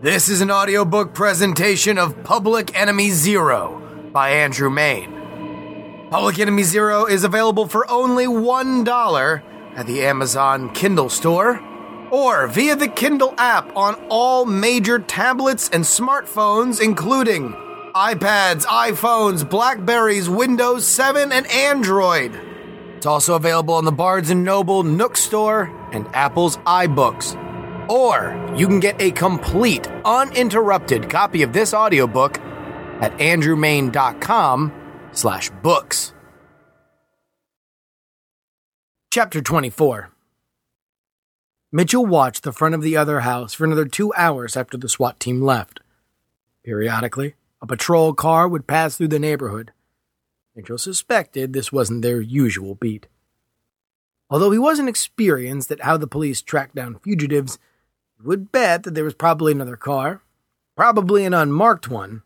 This is an audiobook presentation of Public Enemy Zero by Andrew Mayne. Public Enemy Zero is available for only $1 at the Amazon Kindle store or via the Kindle app on all major tablets and smartphones, including iPads, iPhones, Blackberries, Windows 7, and Android. It's also available on the Barnes & Noble Nook store and Apple's iBooks. Or you can get a complete, uninterrupted copy of this audiobook at andrewmayne.com/books. Chapter 24. Mitchell watched the front of the other house for another 2 hours after the SWAT team left. Periodically, a patrol car would pass through the neighborhood. Mitchell suspected this wasn't their usual beat. Although he wasn't experienced at how the police track down fugitives, he would bet that there was probably another car, probably an unmarked one,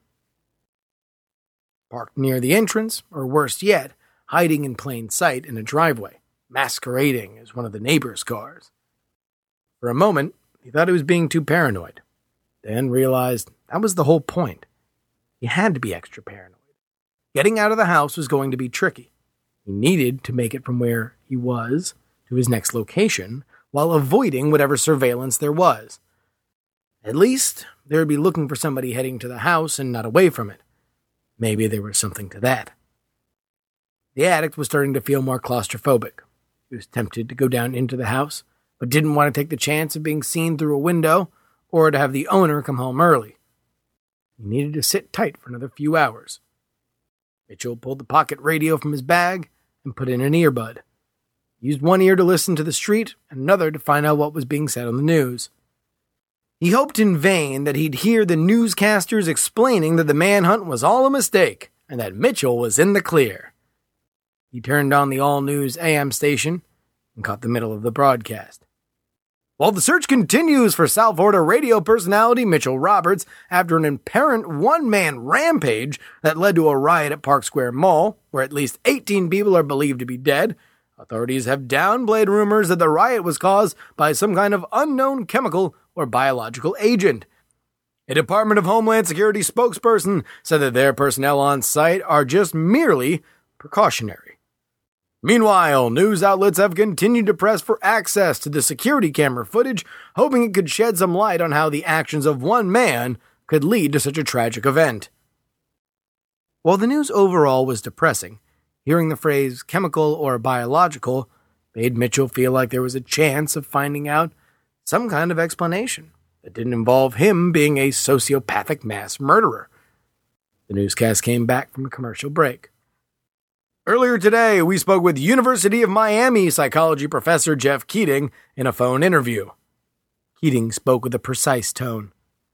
parked near the entrance, or worse yet, hiding in plain sight in a driveway, masquerading as one of the neighbors' cars. For a moment, he thought he was being too paranoid, then realized that was the whole point. He had to be extra paranoid. Getting out of the house was going to be tricky. He needed to make it from where he was to his next location while avoiding whatever surveillance there was. At least, they would be looking for somebody heading to the house and not away from it. Maybe there was something to that. The addict was starting to feel more claustrophobic. He was tempted to go down into the house, but didn't want to take the chance of being seen through a window or to have the owner come home early. He needed to sit tight for another few hours. Mitchell pulled the pocket radio from his bag and put in an earbud. He used one ear to listen to the street and another to find out what was being said on the news. He hoped in vain that he'd hear the newscasters explaining that the manhunt was all a mistake and that Mitchell was in the clear. He turned on the all-news AM station and caught the middle of the broadcast. While the search continues for South Florida radio personality Mitchell Roberts after an apparent one-man rampage that led to a riot at Park Square Mall, where at least 18 people are believed to be dead, authorities have downplayed rumors that the riot was caused by some kind of unknown chemical or biological agent. A Department of Homeland Security spokesperson said that their personnel on site are just merely precautionary. Meanwhile, news outlets have continued to press for access to the security camera footage, hoping it could shed some light on how the actions of one man could lead to such a tragic event. While the news overall was depressing, hearing the phrase chemical or biological made Mitchell feel like there was a chance of finding out some kind of explanation that didn't involve him being a sociopathic mass murderer. The newscast came back from a commercial break. Earlier today, we spoke with University of Miami psychology professor Jeff Keating in a phone interview. Keating spoke with a precise tone.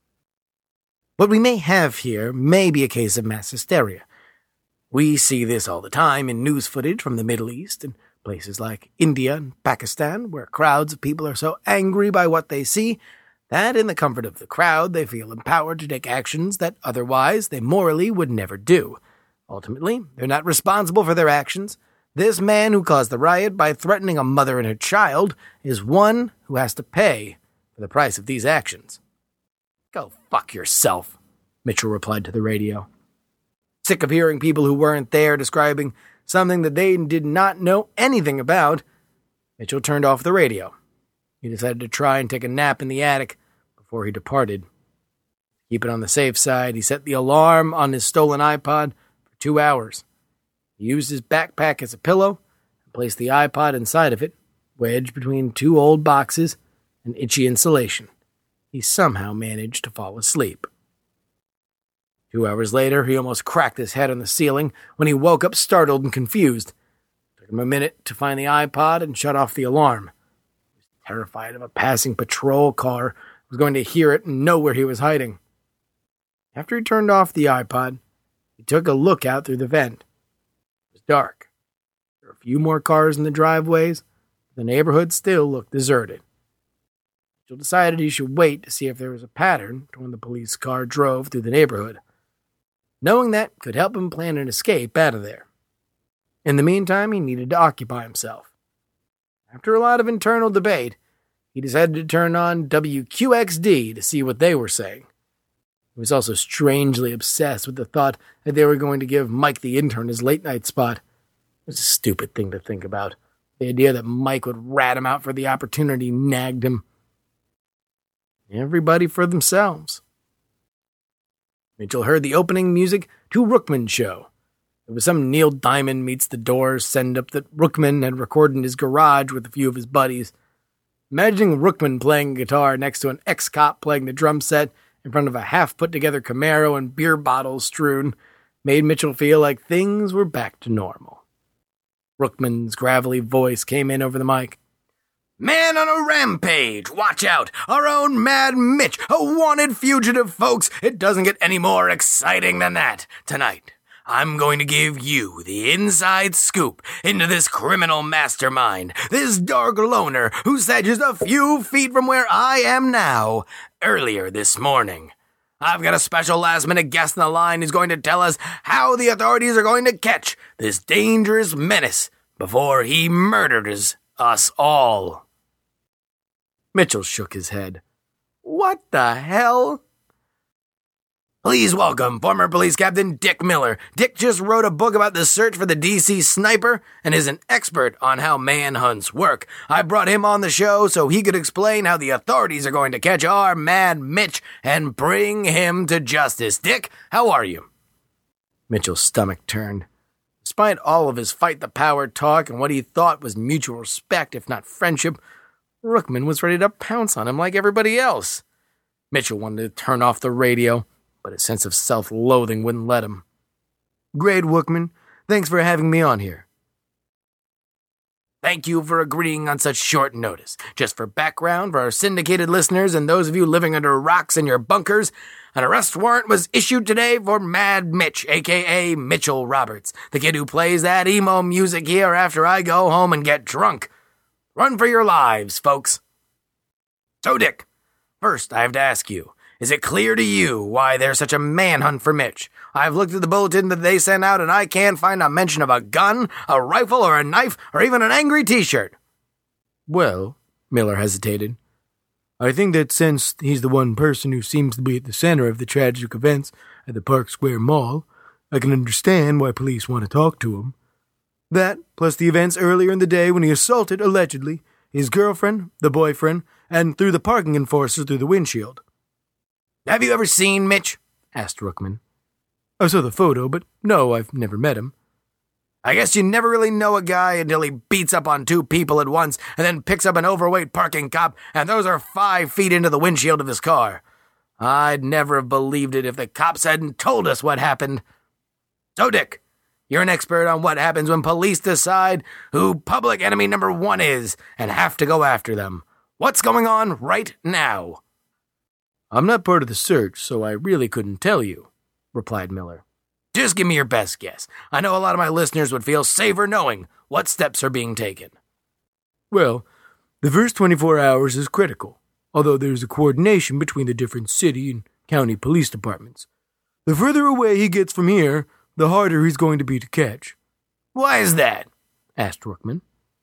What we may have here may be a case of mass hysteria. We see this all the time in news footage from the Middle East and places like India and Pakistan, where crowds of people are so angry by what they see that in the comfort of the crowd they feel empowered to take actions that otherwise they morally would never do. Ultimately, they're not responsible for their actions. This man who caused the riot by threatening a mother and her child is one who has to pay for the price of these actions. Go fuck yourself, Mitchell replied to the radio. Sick of hearing people who weren't there describing something that they did not know anything about, Mitchell turned off the radio. He decided to try and take a nap in the attic before he departed. To keep it on the safe side, he set the alarm on his stolen iPod 2 hours. He used his backpack as a pillow and placed the iPod inside of it, wedged between two old boxes and itchy insulation. He somehow managed to fall asleep. 2 hours later, he almost cracked his head on the ceiling when he woke up startled and confused. It took him a minute to find the iPod and shut off the alarm. He was terrified of a passing patrol car was going to hear it and know where he was hiding. After he turned off the iPod, he took a look out through the vent. It was dark. There were a few more cars in the driveways. The neighborhood still looked deserted. Mitchell decided he should wait to see if there was a pattern to when the police car drove through the neighborhood. Knowing that could help him plan an escape out of there. In the meantime, he needed to occupy himself. After a lot of internal debate, he decided to turn on WQXD to see what they were saying. He was also strangely obsessed with the thought that they were going to give Mike the intern his late-night spot. It was a stupid thing to think about. The idea that Mike would rat him out for the opportunity nagged him. Everybody for themselves. Mitchell heard the opening music to Rookman's show. It was some Neil Diamond Meets the Doors send-up that Rookman had recorded in his garage with a few of his buddies. Imagining Rookman playing guitar next to an ex-cop playing the drum set in front of a half-put-together Camaro and beer bottles strewn made Mitchell feel like things were back to normal. Rookman's gravelly voice came in over the mic. "Man on a rampage! Watch out! Our own Mad Mitch! A wanted fugitive, folks! It doesn't get any more exciting than that! Tonight, I'm going to give you the inside scoop into this criminal mastermind, this dark loner who sat just a few feet from where I am now, earlier this morning. I've got a special last-minute guest on the line who's going to tell us how the authorities are going to catch this dangerous menace before he murders us all." Mitchell shook his head. "What the hell?" Please welcome former police captain Dick Miller. Dick just wrote a book about the search for the DC sniper and is an expert on how manhunts work. I brought him on the show so he could explain how the authorities are going to catch our Mad Mitch and bring him to justice. Dick, how are you? Mitchell's stomach turned. Despite all of his fight the power talk and what he thought was mutual respect, if not friendship, Rookman was ready to pounce on him like everybody else. Mitchell wanted to turn off the radio, but a sense of self-loathing wouldn't let him. "Great, Rookman. Thanks for having me on here." "Thank you for agreeing on such short notice. Just for background, for our syndicated listeners and those of you living under rocks in your bunkers, an arrest warrant was issued today for Mad Mitch, a.k.a. Mitchell Roberts, the kid who plays that emo music here after I go home and get drunk. Run for your lives, folks." So, Dick, first I have to ask you, is it clear to you why there's such a manhunt for Mitch? I've looked at the bulletin that they sent out, and I can't find a mention of a gun, a rifle, or a knife, or even an angry T-shirt. Well, Miller hesitated, I think that since he's the one person who seems to be at the center of the tragic events at the Park Square Mall, I can understand why police want to talk to him. That, plus the events earlier in the day when he assaulted, allegedly, his girlfriend, the boyfriend, and threw the parking enforcer through the windshield. "Have you ever seen Mitch?" asked Rookman. I saw the photo, but no, I've never met him. "I guess you never really know a guy until he beats up on two people at once and then picks up an overweight parking cop and throws her 5 feet into the windshield of his car. I'd never have believed it if the cops hadn't told us what happened. So, Dick, you're an expert on what happens when police decide who public enemy number 1 is and have to go after them. What's going on right now?" I'm not part of the search, so I really couldn't tell you, replied Miller. "Just give me your best guess. I know a lot of my listeners would feel safer knowing what steps are being taken." Well, the first 24 hours is critical, although there's a coordination between the different city and county police departments. The further away he gets from here, the harder he's going to be to catch. "Why is that?" asked Rookman.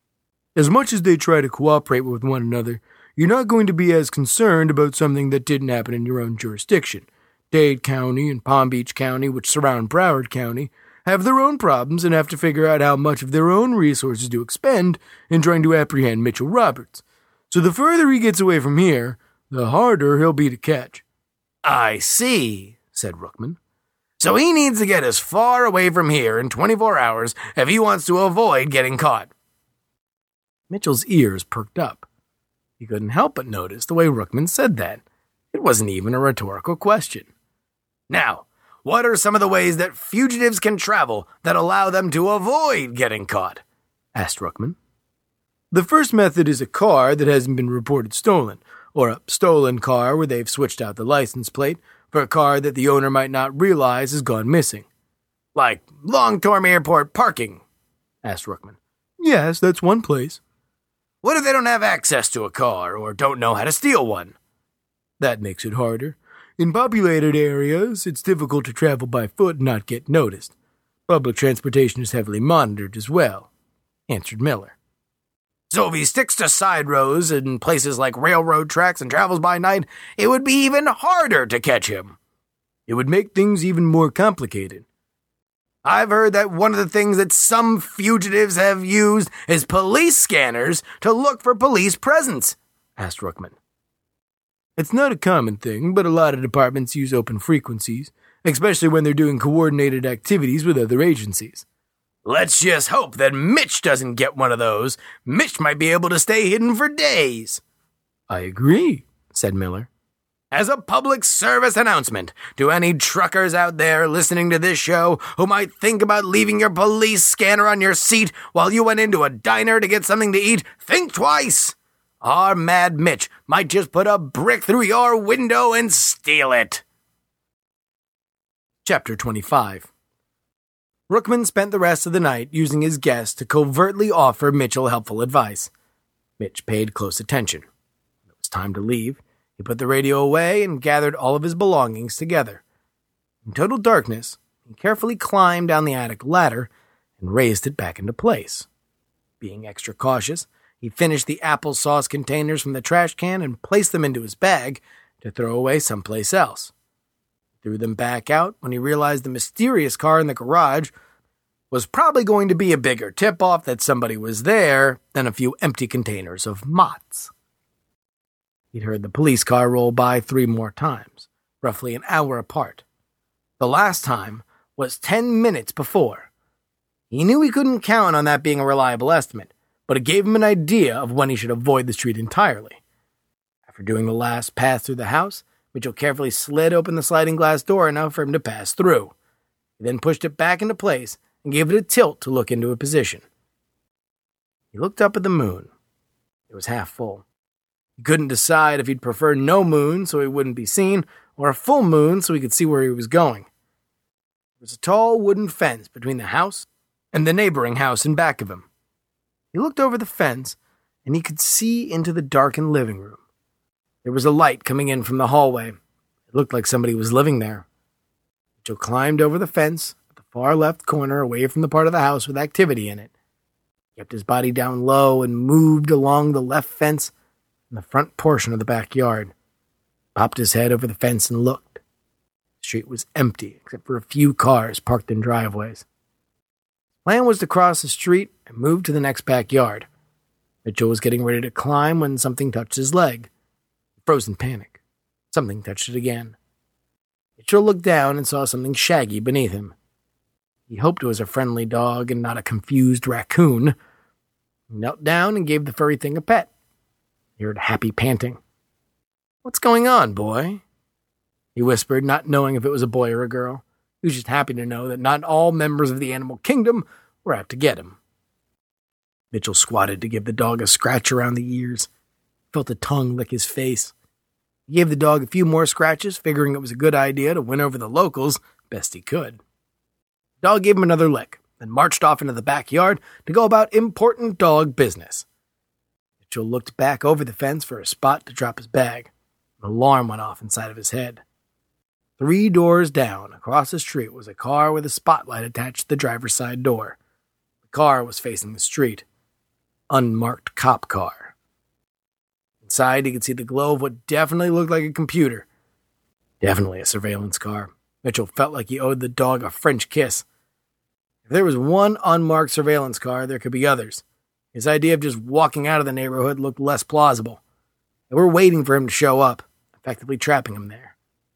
As much as they try to cooperate with one another, you're not going to be as concerned about something that didn't happen in your own jurisdiction. Dade County and Palm Beach County, which surround Broward County, have their own problems and have to figure out how much of their own resources to expend in trying to apprehend Mitchell Roberts. So the further he gets away from here, the harder he'll be to catch. "I see," said Rookman. "So he needs to get as far away from here in 24 hours if he wants to avoid getting caught." Mitchell's ears perked up. He couldn't help but notice the way Rookman said that. It wasn't even a rhetorical question. "Now, what are some of the ways that fugitives can travel that allow them to avoid getting caught?" asked Rookman. The first method is a car that hasn't been reported stolen, or a stolen car where they've switched out the license plate for a car that the owner might not realize has gone missing. "Like Long-Term Airport parking?" asked Rookman. Yes, that's one place. "What if they don't have access to a car or don't know how to steal one?" That makes it harder. In populated areas, it's difficult to travel by foot and not get noticed. Public transportation is heavily monitored as well, answered Miller. "So if he sticks to side roads in places like railroad tracks and travels by night, it would be even harder to catch him." It would make things even more complicated. I've heard that one of the things that some fugitives have used is police scanners to look for police presence, asked Rookman. It's not a common thing, but a lot of departments use open frequencies, especially when they're doing coordinated activities with other agencies. Let's just hope that Mitch doesn't get one of those. Mitch might be able to stay hidden for days. I agree, said Miller. As a public service announcement to any truckers out there listening to this show who might think about leaving your police scanner on your seat while you went into a diner to get something to eat, think twice. Our Mad Mitch might just put a brick through your window and steal it. Chapter 25. Rookman spent the rest of the night using his guest to covertly offer Mitchell helpful advice. Mitch paid close attention. When it was time to leave, he put the radio away and gathered all of his belongings together. In total darkness, he carefully climbed down the attic ladder and raised it back into place. Being extra cautious, he finished the applesauce containers from the trash can and placed them into his bag to throw away someplace else. He threw them back out when he realized the mysterious car in the garage was probably going to be a bigger tip-off that somebody was there than a few empty containers of Mott's. He'd heard the police car roll by 3 more times, roughly an hour apart. The last time was 10 minutes before. He knew he couldn't count on that being a reliable estimate, but it gave him an idea of when he should avoid the street entirely. After doing the last pass through the house, Mitchell carefully slid open the sliding glass door enough for him to pass through. He then pushed it back into place and gave it a tilt to look into a position. He looked up at the moon. It was half full. He couldn't decide if he'd prefer no moon so he wouldn't be seen, or a full moon so he could see where he was going. There was a tall wooden fence between the house and the neighboring house in back of him. He looked over the fence, and he could see into the darkened living room. There was a light coming in from the hallway. It looked like somebody was living there. Mitchell climbed over the fence at the far left corner away from the part of the house with activity in it. He kept his body down low and moved along the left fence in the front portion of the backyard. Popped his head over the fence and looked. The street was empty, except for a few cars parked in driveways. His plan was to cross the street and move to the next backyard. Mitchell was getting ready to climb when something touched his leg. He froze in panic. Something touched it again. Mitchell looked down and saw something shaggy beneath him. He hoped it was a friendly dog and not a confused raccoon. He knelt down and gave the furry thing a pet. He heard happy panting. "What's going on, boy?" he whispered, not knowing if it was a boy or a girl. He was just happy to know that not all members of the animal kingdom were out to get him. Mitchell squatted to give the dog a scratch around the ears. He felt a tongue lick his face. He gave the dog a few more scratches, figuring it was a good idea to win over the locals best he could. The dog gave him another lick, then marched off into the backyard to go about important dog business. Mitchell looked back over the fence for a spot to drop his bag. An alarm went off inside of his head. 3 doors down, across the street, was a car with a spotlight attached to the driver's side door. The car was facing the street. Unmarked cop car. Inside, he could see the glow of what definitely looked like a computer. Definitely a surveillance car. Mitchell felt like he owed the dog a French kiss. If there was one unmarked surveillance car, there could be others. His idea of just walking out of the neighborhood looked less plausible. They were waiting for him to show up, effectively trapping him there.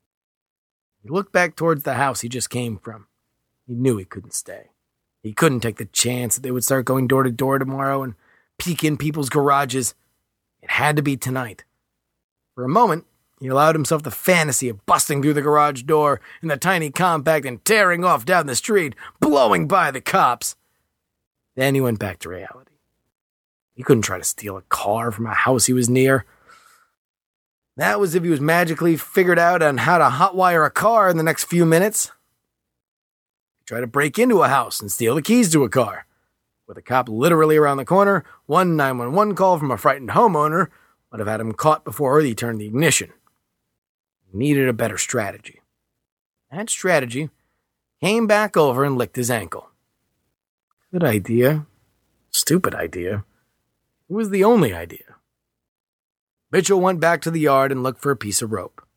He looked back towards the house he just came from. He knew he couldn't stay. He couldn't take the chance that they would start going door to door tomorrow and peek in people's garages. It had to be tonight. For a moment, he allowed himself the fantasy of busting through the garage door in the tiny compact and tearing off down the street, blowing by the cops. Then he went back to reality. He couldn't try to steal a car from a house he was near. That was if he was magically figured out on how to hotwire a car in the next few minutes. He tried to break into a house and steal the keys to a car. With a cop literally around the corner, one 911 call from a frightened homeowner would have had him caught before he turned the ignition. He needed a better strategy. That strategy came back over and licked his ankle. Good idea. Stupid idea. It was the only idea. Mitchell went back to the yard and looked for a piece of rope.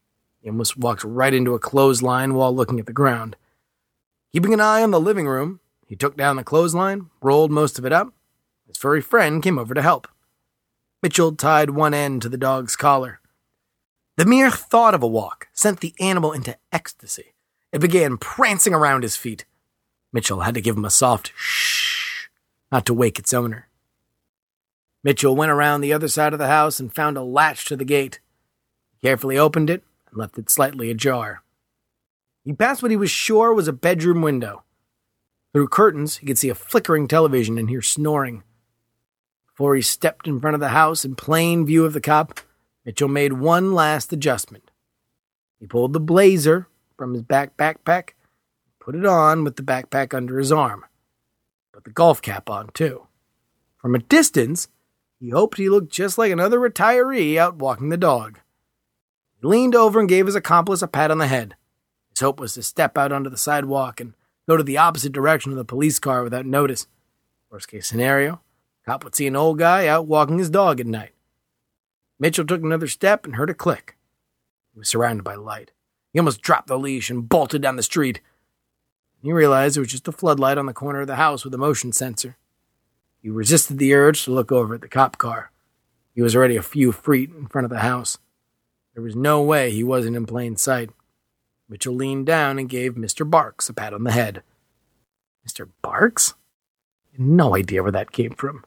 He almost walked right into a clothesline while looking at the ground. Keeping an eye on the living room, he took down the clothesline, rolled most of it up. His furry friend came over to help. Mitchell tied one end to the dog's collar. The mere thought of a walk sent the animal into ecstasy. It began prancing around his feet. Mitchell had to give him a soft shh, not to wake its owner. Mitchell went around the other side of the house and found a latch to the gate. He carefully opened it and left it slightly ajar. He passed what he was sure was a bedroom window. Through curtains, he could see a flickering television and hear snoring. Before he stepped in front of the house in plain view of the cop, Mitchell made one last adjustment. He pulled the blazer from his backpack, put it on with the backpack under his arm. Put the golf cap on, too. From a distance, he hoped he looked just like another retiree out walking the dog. He leaned over and gave his accomplice a pat on the head. His hope was to step out onto the sidewalk and go to the opposite direction of the police car without notice. Worst case scenario, the cop would see an old guy out walking his dog at night. Mitchell took another step and heard a click. He was surrounded by light. He almost dropped the leash and bolted down the street. He realized it was just a floodlight on the corner of the house with a motion sensor. He resisted the urge to look over at the cop car. He was already a few feet in front of the house. There was no way he wasn't in plain sight. Mitchell leaned down and gave Mr. Barks a pat on the head. Mr. Barks? He had no idea where that came from.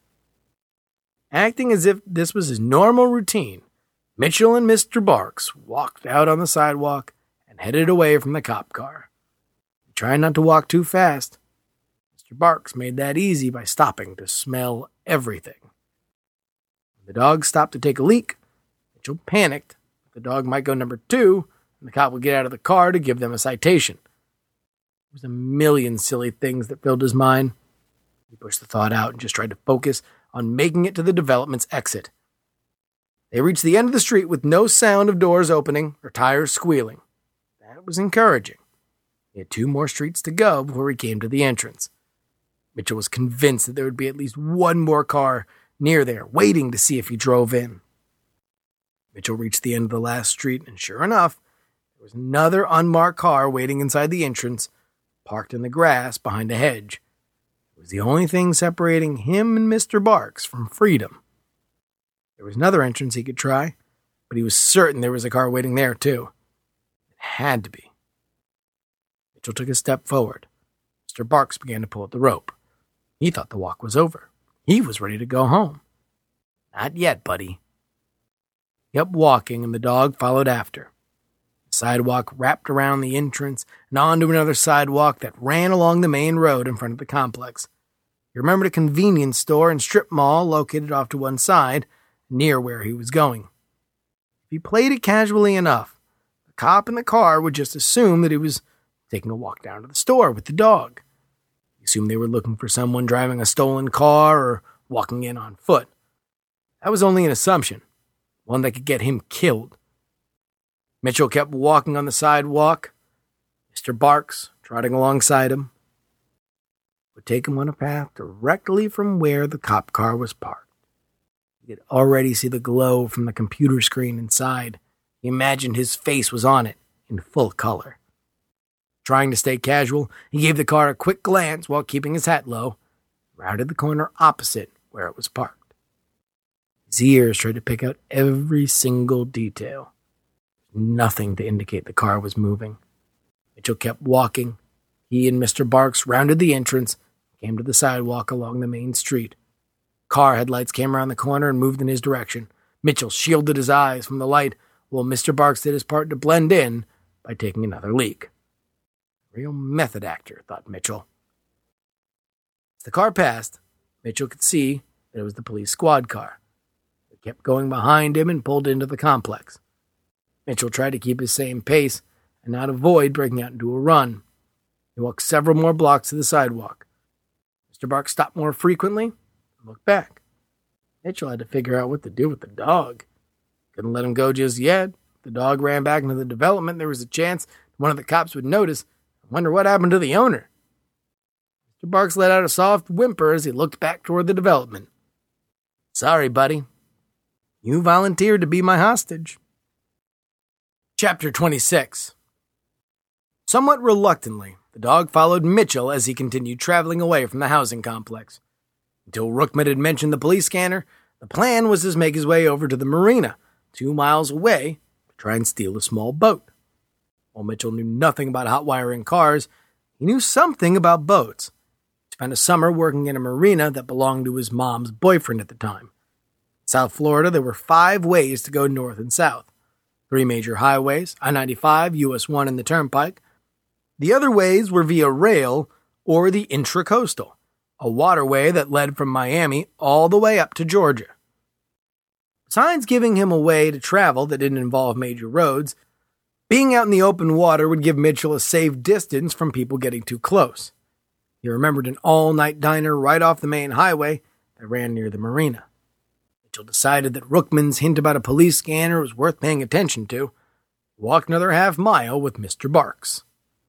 Acting as if this was his normal routine, Mitchell and Mr. Barks walked out on the sidewalk and headed away from the cop car. He tried not to walk too fast. Mr. Barks made that easy by stopping to smell everything. When the dog stopped to take a leak, Mitchell panicked that the dog might go number 2 and the cop would get out of the car to give them a citation. There was a million silly things that filled his mind. He pushed the thought out and just tried to focus on making it to the development's exit. They reached the end of the street with no sound of doors opening or tires squealing. That was encouraging. He had 2 more streets to go before he came to the entrance. Mitchell was convinced that there would be at least one more car near there, waiting to see if he drove in. Mitchell reached the end of the last street, and sure enough, there was another unmarked car waiting inside the entrance, parked in the grass behind a hedge. It was the only thing separating him and Mr. Barks from freedom. There was another entrance he could try, but he was certain there was a car waiting there, too. It had to be. Mitchell took a step forward. Mr. Barks began to pull at the rope. He thought the walk was over. He was ready to go home. Not yet, buddy. He kept walking, and the dog followed after. The sidewalk wrapped around the entrance and onto another sidewalk that ran along the main road in front of the complex. He remembered a convenience store and strip mall located off to one side, near where he was going. If he played it casually enough, the cop in the car would just assume that he was taking a walk down to the store with the dog. He assumed they were looking for someone driving a stolen car or walking in on foot. That was only an assumption, one that could get him killed. Mitchell kept walking on the sidewalk. Mr. Barks, trotting alongside him, would take him on a path directly from where the cop car was parked. He could already see the glow from the computer screen inside. He imagined his face was on it, in full color. Trying to stay casual, he gave the car a quick glance while keeping his hat low, rounded the corner opposite where it was parked. His ears tried to pick out every single detail. Nothing to indicate the car was moving. Mitchell kept walking. He and Mr. Barks rounded the entrance, came to the sidewalk along the main street. Car headlights came around the corner and moved in his direction. Mitchell shielded his eyes from the light while Mr. Barks did his part to blend in by taking another leak. Real method actor, thought Mitchell. As the car passed, Mitchell could see that it was the police squad car. It kept going behind him and pulled into the complex. Mitchell tried to keep his same pace and not avoid breaking out into a run. He walked several more blocks to the sidewalk. Mr. Barks stopped more frequently and looked back. Mitchell had to figure out what to do with the dog. Couldn't let him go just yet. If the dog ran back into the development, there was a chance one of the cops would notice and wonder what happened to the owner. Mr. Barks let out a soft whimper as he looked back toward the development. Sorry, buddy. You volunteered to be my hostage. Chapter 26. Somewhat reluctantly, the dog followed Mitchell as he continued traveling away from the housing complex. Until Rookman had mentioned the police scanner, the plan was to make his way over to the marina, 2 miles away, to try and steal a small boat. While Mitchell knew nothing about hot wiring cars, he knew something about boats. He spent a summer working in a marina that belonged to his mom's boyfriend at the time. In South Florida, there were 5 ways to go north and south. 3 major highways, I-95, US 1, and the Turnpike. The other ways were via rail or the Intracoastal, a waterway that led from Miami all the way up to Georgia. Besides giving him a way to travel that didn't involve major roads, being out in the open water would give Mitchell a safe distance from people getting too close. He remembered an all-night diner right off the main highway that ran near the marina. Mitchell decided that Rookman's hint about a police scanner was worth paying attention to. He walked another half mile with Mr. Barks.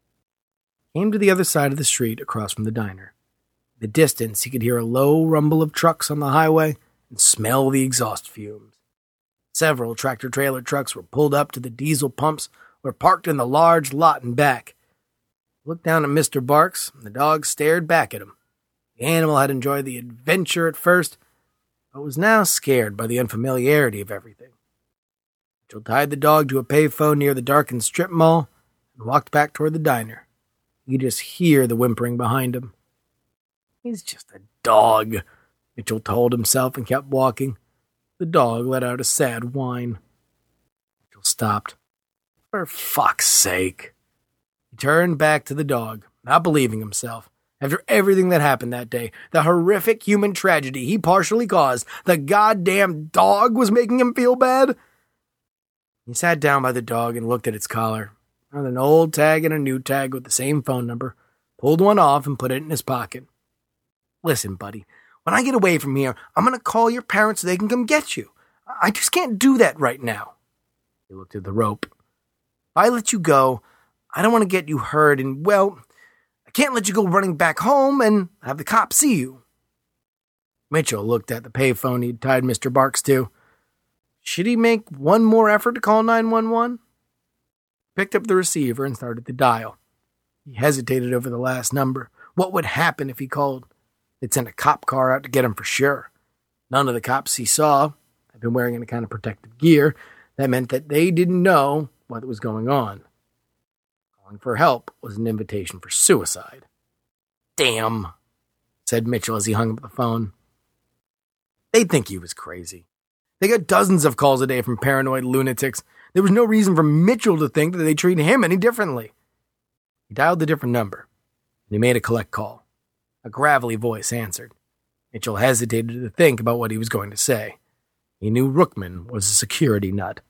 He came to the other side of the street across from the diner. In the distance, he could hear a low rumble of trucks on the highway and smell the exhaust fumes. Several tractor-trailer trucks were pulled up to the diesel pumps or parked in the large lot in back. He looked down at Mr. Barks, and the dog stared back at him. The animal had enjoyed the adventure at first, but was now scared by the unfamiliarity of everything. Mitchell tied the dog to a payphone near the darkened strip mall and walked back toward the diner. You could just hear the whimpering behind him. He's just a dog, Mitchell told himself and kept walking. The dog let out a sad whine. Mitchell stopped. For fuck's sake. He turned back to the dog, not believing himself. After everything that happened that day, the horrific human tragedy he partially caused, the goddamn dog was making him feel bad. He sat down by the dog and looked at its collar. Found an old tag and a new tag with the same phone number, pulled one off and put it in his pocket. Listen, buddy, when I get away from here, I'm going to call your parents so they can come get you. I just can't do that right now. He looked at the rope. If I let you go, I don't want to get you hurt and, well, I can't let you go running back home and have the cops see you. Mitchell looked at the payphone he'd tied Mr. Barks to. Should he make one more effort to call 911? He picked up the receiver and started to dial. He hesitated over the last number. What would happen if he called? They'd send a cop car out to get him for sure. None of the cops he saw had been wearing any kind of protective gear. That meant that they didn't know what was going on. Calling for help was an invitation for suicide. Damn, said Mitchell as he hung up the phone. They'd think he was crazy. They got dozens of calls a day from paranoid lunatics. There was no reason for Mitchell to think that they treated him any differently. He dialed a different number, and he made a collect call. A gravelly voice answered. Mitchell hesitated to think about what he was going to say. He knew Rookman was a security nut.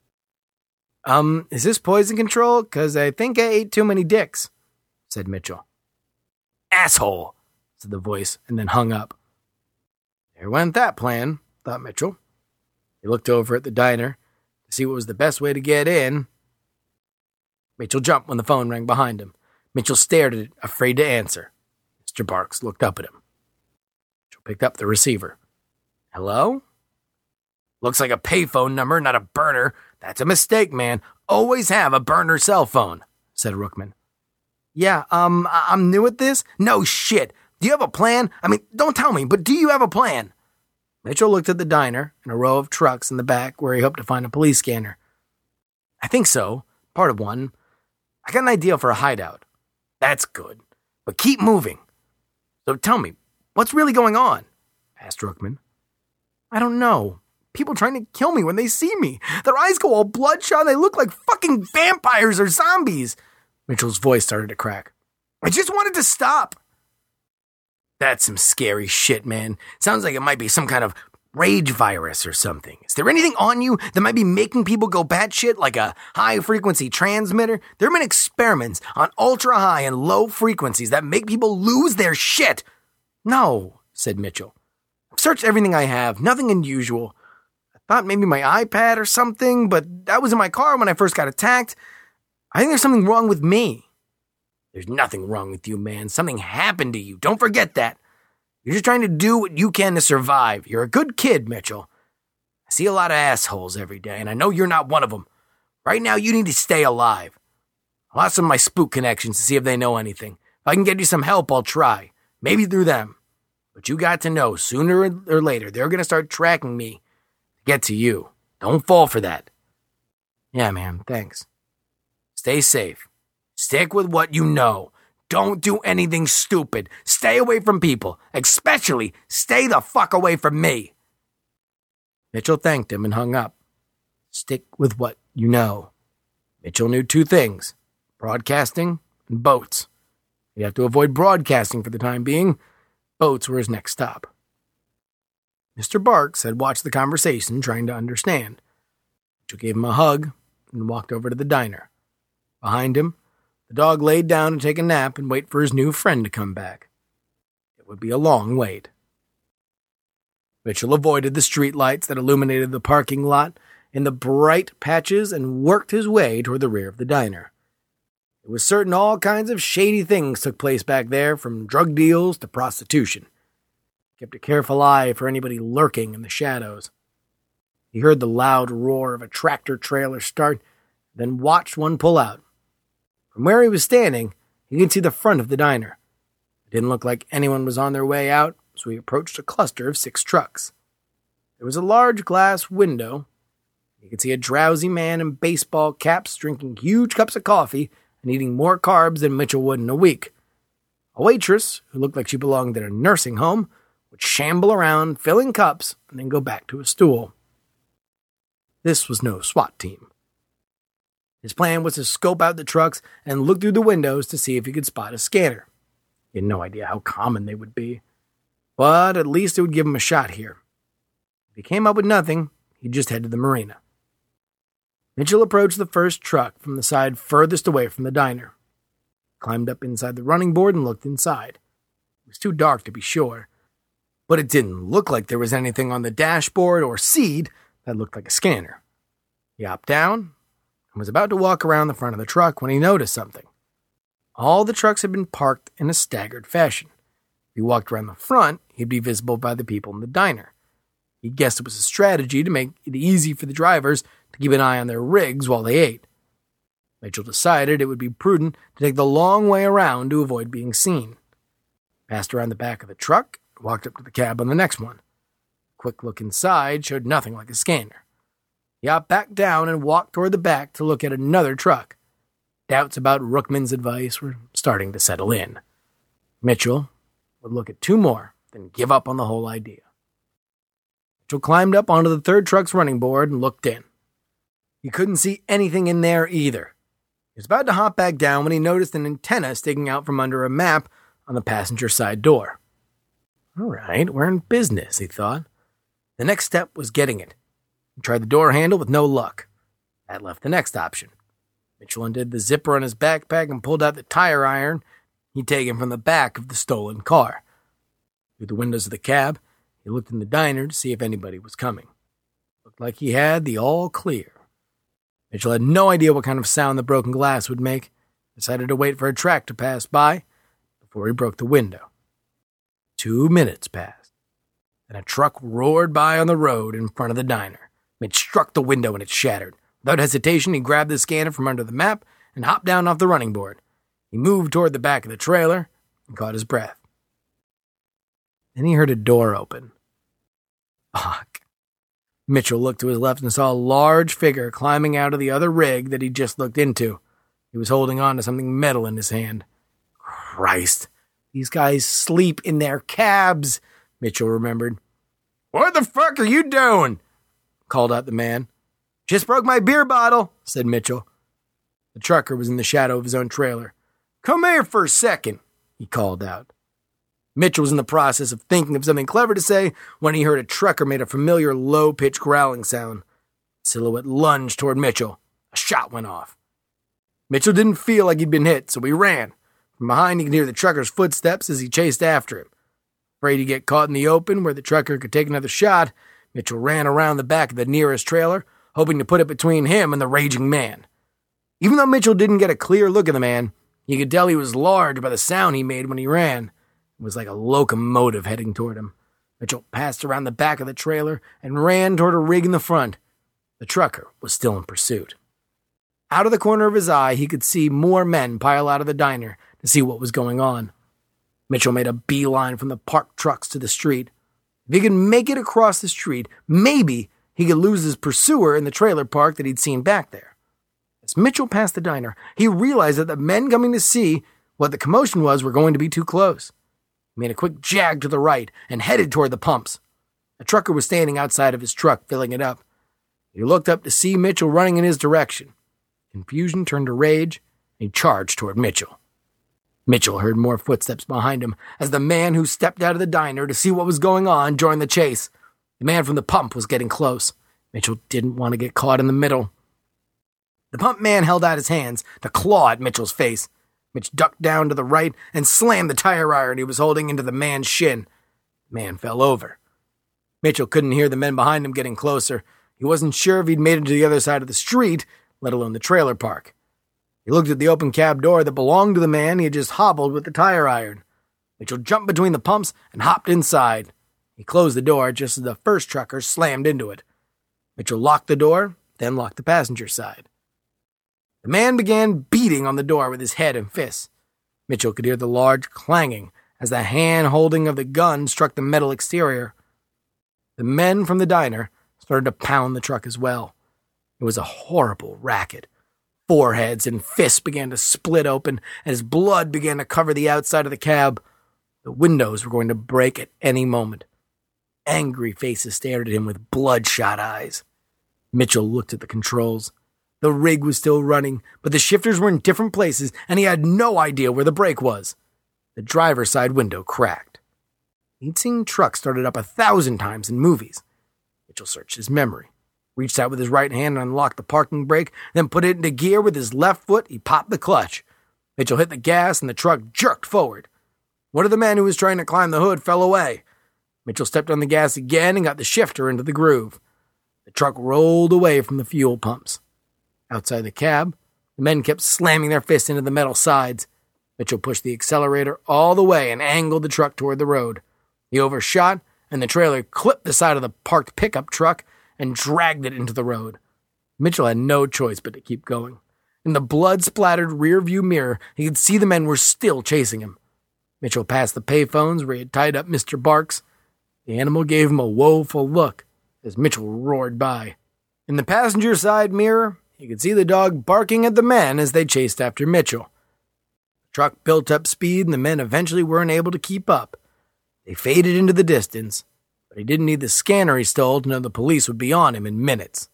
Is this poison control? 'Cause I think I ate too many dicks, said Mitchell. Asshole, said the voice, and then hung up. There went that plan, thought Mitchell. He looked over at the diner to see what was the best way to get in. Mitchell jumped when the phone rang behind him. Mitchell stared at it, afraid to answer. Mr. Barks looked up at him. Mitchell picked up the receiver. Hello? Looks like a payphone number, not a burner. That's a mistake, man. Always have a burner cell phone, said Rookman. Yeah, I'm new at this? No shit. Do you have a plan? I mean, don't tell me, but do you have a plan? Mitchell looked at the diner and a row of trucks in the back where he hoped to find a police scanner. I think so. Part of one. I got an idea for a hideout. That's good. But keep moving. So tell me, what's really going on? Asked Rookman. I don't know. People trying to kill me when they see me. Their eyes go all bloodshot and they look like fucking vampires or zombies. Mitchell's voice started to crack. I just wanted to stop. That's some scary shit, man. Sounds like it might be some kind of rage virus or something. Is there anything on you that might be making people go batshit, like a high-frequency transmitter? There have been experiments on ultra-high and low frequencies that make people lose their shit. No, said Mitchell. I've searched everything I have. Nothing unusual. I thought maybe my iPad or something, but that was in my car when I first got attacked. I think there's something wrong with me. There's nothing wrong with you, man. Something happened to you. Don't forget that. You're just trying to do what you can to survive. You're a good kid, Mitchell. I see a lot of assholes every day, and I know you're not one of them. Right now, you need to stay alive. I'll ask some of my spook connections to see if they know anything. If I can get you some help, I'll try. Maybe through them. But you got to know, sooner or later, they're going to start tracking me to get to you. Don't fall for that. Yeah, man, thanks. Stay safe. Stick with what you know. Don't do anything stupid. Stay away from people. Especially, stay the fuck away from me. Mitchell thanked him and hung up. Stick with what you know. Mitchell knew two things: broadcasting and boats. He'd have to avoid broadcasting for the time being. Boats were his next stop. Mr. Barks had watched the conversation, trying to understand. Mitchell gave him a hug and walked over to the diner. Behind him, the dog laid down to take a nap and wait for his new friend to come back. It would be a long wait. Mitchell avoided the street lights that illuminated the parking lot in the bright patches and worked his way toward the rear of the diner. It was certain all kinds of shady things took place back there, from drug deals to prostitution. He kept a careful eye for anybody lurking in the shadows. He heard the loud roar of a tractor-trailer start, then watched one pull out. From where he was standing, he could see the front of the diner. It didn't look like anyone was on their way out, so he approached a cluster of 6 trucks. There was a large glass window. He could see a drowsy man in baseball caps drinking huge cups of coffee and eating more carbs than Mitchell would in a week. A waitress, who looked like she belonged in a nursing home, would shamble around, filling cups, and then go back to a stool. This was no SWAT team. His plan was to scope out the trucks and look through the windows to see if he could spot a scanner. He had no idea how common they would be, but at least it would give him a shot here. If he came up with nothing, he'd just head to the marina. Mitchell approached the first truck from the side furthest away from the diner. Climbed up inside the running board and looked inside. It was too dark to be sure, but it didn't look like there was anything on the dashboard or seat that looked like a scanner. He hopped down and was about to walk around the front of the truck when he noticed something. All the trucks had been parked in a staggered fashion. If he walked around the front, he'd be visible by the people in the diner. He guessed it was a strategy to make it easy for the drivers to keep an eye on their rigs while they ate. Mitchell decided it would be prudent to take the long way around to avoid being seen. Passed around the back of the truck and walked up to the cab on the next one. A quick look inside showed nothing like a scanner. He hopped back down and walked toward the back to look at another truck. Doubts about Rookman's advice were starting to settle in. Mitchell would look at 2 more, then give up on the whole idea. Mitchell climbed up onto the third truck's running board and looked in. He couldn't see anything in there either. He was about to hop back down when he noticed an antenna sticking out from under a map on the passenger side door. All right, we're in business, he thought. The next step was getting it. He tried the door handle with no luck. That left the next option. Mitchell undid the zipper on his backpack and pulled out the tire iron he'd taken from the back of the stolen car. Through the windows of the cab, he looked in the diner to see if anybody was coming. Looked like he had the all clear. Mitchell had no idea what kind of sound the broken glass would make. Decided to wait for a track to pass by before he broke the window. 2 minutes passed. Then a truck roared by on the road in front of the diner. Mitch struck the window and it shattered. Without hesitation, he grabbed the scanner from under the map and hopped down off the running board. He moved toward the back of the trailer and caught his breath. Then he heard a door open. Fuck. Mitchell looked to his left and saw a large figure climbing out of the other rig that he'd just looked into. He was holding on to something metal in his hand. Christ, these guys sleep in their cabs, Mitchell remembered. What the fuck are you doing? Called out the man. Just broke my beer bottle, said Mitchell. The trucker was in the shadow of his own trailer. Come here for a second, he called out. Mitchell was in the process of thinking of something clever to say when he heard a trucker make a familiar low-pitched growling sound. Silhouette lunged toward Mitchell. A shot went off. Mitchell didn't feel like he'd been hit, so he ran. From behind, he could hear the trucker's footsteps as he chased after him. Afraid he'd get caught in the open where the trucker could take another shot, Mitchell ran around the back of the nearest trailer, hoping to put it between him and the raging man. Even though Mitchell didn't get a clear look at the man, he could tell he was large by the sound he made when he ran. It was like a locomotive heading toward him. Mitchell passed around the back of the trailer and ran toward a rig in the front. The trucker was still in pursuit. Out of the corner of his eye, he could see more men pile out of the diner to see what was going on. Mitchell made a beeline from the parked trucks to the street. If he could make it across the street, maybe he could lose his pursuer in the trailer park that he'd seen back there. As Mitchell passed the diner, he realized that the men coming to see what the commotion was were going to be too close. He made a quick jag to the right and headed toward the pumps. A trucker was standing outside of his truck, filling it up. He looked up to see Mitchell running in his direction. Confusion turned to rage, and he charged toward Mitchell. Mitchell heard more footsteps behind him as the man who stepped out of the diner to see what was going on joined the chase. The man from the pump was getting close. Mitchell didn't want to get caught in the middle. The pump man held out his hands to claw at Mitchell's face. Mitch ducked down to the right and slammed the tire iron he was holding into the man's shin. The man fell over. Mitchell couldn't hear the men behind him getting closer. He wasn't sure if he'd made it to the other side of the street, let alone the trailer park. He looked at the open cab door that belonged to the man he had just hobbled with the tire iron. Mitchell jumped between the pumps and hopped inside. He closed the door just as the first trucker slammed into it. Mitchell locked the door, then locked the passenger side. The man began beating on the door with his head and fists. Mitchell could hear the large clanging as the hand-holding of the gun struck the metal exterior. The men from the diner started to pound the truck as well. It was a horrible racket. Foreheads and fists began to split open as blood began to cover the outside of the cab. The windows were going to break at any moment. Angry faces stared at him with bloodshot eyes. Mitchell looked at the controls. The rig was still running, but the shifters were in different places, and he had no idea where the brake was. The driver's side window cracked. He'd seen trucks started up 1,000 times in movies. Mitchell searched his memory, reached out with his right hand and unlocked the parking brake, then put it into gear with his left foot. He popped the clutch. Mitchell hit the gas, and the truck jerked forward. One of the men who was trying to climb the hood fell away. Mitchell stepped on the gas again and got the shifter into the groove. The truck rolled away from the fuel pumps. Outside the cab, the men kept slamming their fists into the metal sides. Mitchell pushed the accelerator all the way and angled the truck toward the road. He overshot, and the trailer clipped the side of the parked pickup truck and dragged it into the road. Mitchell had no choice but to keep going. In the blood-splattered rear-view mirror, he could see the men were still chasing him. Mitchell passed the payphones where he had tied up Mr. Barks. The animal gave him a woeful look as Mitchell roared by. In the passenger side mirror, he could see the dog barking at the men as they chased after Mitchell. The truck built up speed, and the men eventually weren't able to keep up. They faded into the distance, but he didn't need the scanner he stole to know the police would be on him in minutes.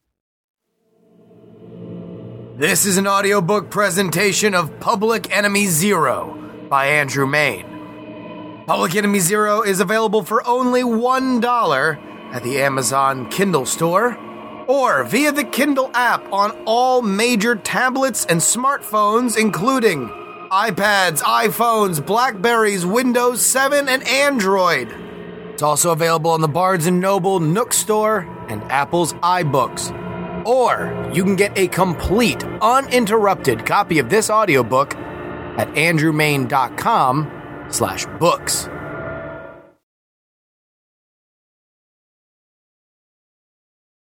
This is an audiobook presentation of Public Enemy Zero by Andrew Mayne. Public Enemy Zero is available for only $1 at the Amazon Kindle store, or via the Kindle app on all major tablets and smartphones, including iPads, iPhones, Blackberries, Windows 7, and Android. It's also available on the Barnes & Noble Nook store and Apple's iBooks. Or you can get a complete, uninterrupted copy of this audiobook at andrewmayne.com/books.